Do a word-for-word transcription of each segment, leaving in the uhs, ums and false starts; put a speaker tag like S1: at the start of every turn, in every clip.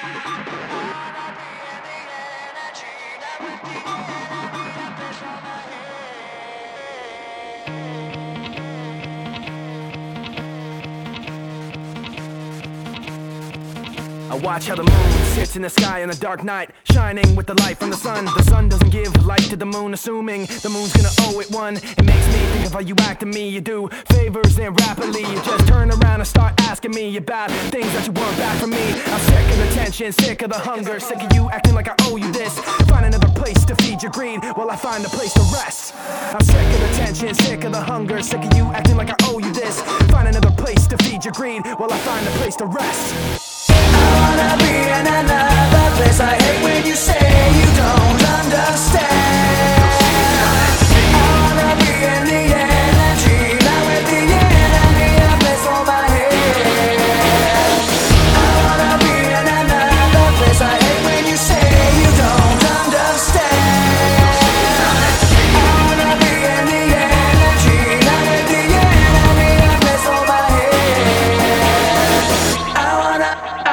S1: I watch how the moon sits in the sky on a dark night, shining with the light from the sun. The sun doesn't give light to the moon, assuming the moon's gonna owe it one. It makes me think of how you act to me. You do favors and rapidly you just turn around and start asking me about things that you want back from me. I'm sick of the tension, sick of the hunger, sick of you acting like I owe you this. Find another place to feed your greed while I find a place to rest. I'm sick of the tension, sick of the hunger, sick of you acting like I owe you this. Find another place to feed your greed while I find a place to rest.
S2: I wanna be in another place. I hate when you say you don't understand. I wanna be in the energy, not with the enemy, a place for my head. I wanna be in another place. I hate when you say you don't understand. I wanna be in the energy, not with the enemy, a place for my head. I wanna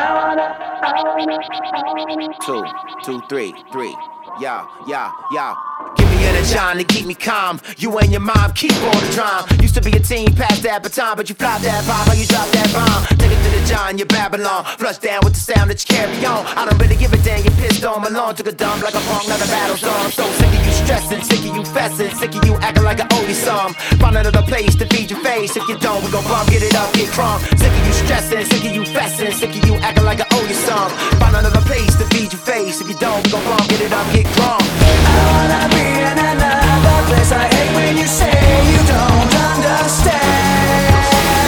S3: Two, two, three, three. Yeah, yeah, yeah. Give me energy to keep me calm. You and your mom keep all the drama. Used to be a teen, past that baton, but you flopped that bomb, how you drop that bomb. Take it to the John, you Babylon. Flush down with the sound that you carry on. I don't really give a damn, you pissed on my lawn. Took a dump like a punk, not a battle song. I'm so sick of you stressing, sick of you fessing, sick of you acting like I owe you some. Find another place to feed your face. If you don't, we gon' bump, get it up, get crunk. Sick of you stressing, sick of you fessing, sick of you acting like I owe you some. Find another place to feed your face. If you don't, we gon' bump, get it up, get crunk.
S2: I wanna be in another place. I hate when you say you don't understand.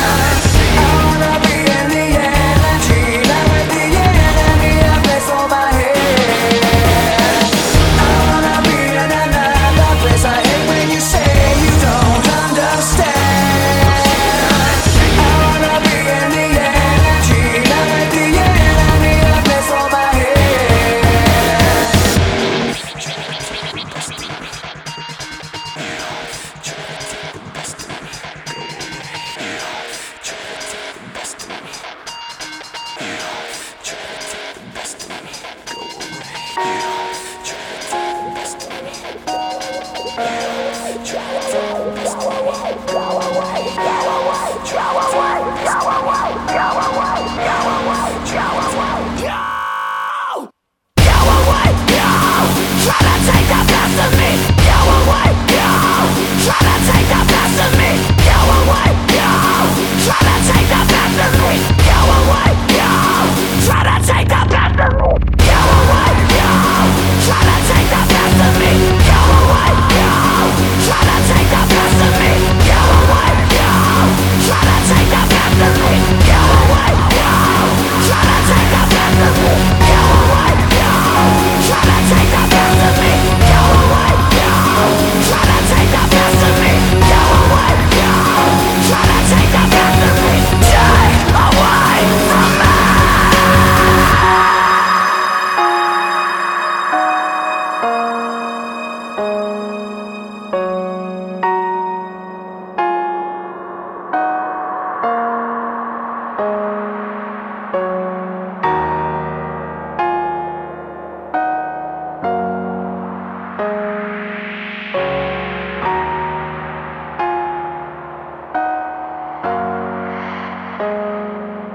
S2: I wanna be in the energy, not with the enemy, a place for my head. I wanna be in another place. I hate when you say you don't understand. I wanna be in the energy, not with the enemy, a place for my head.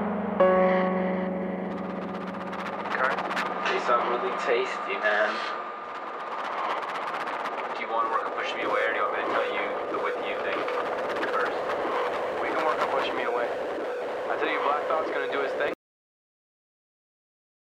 S4: Something really tasty, man.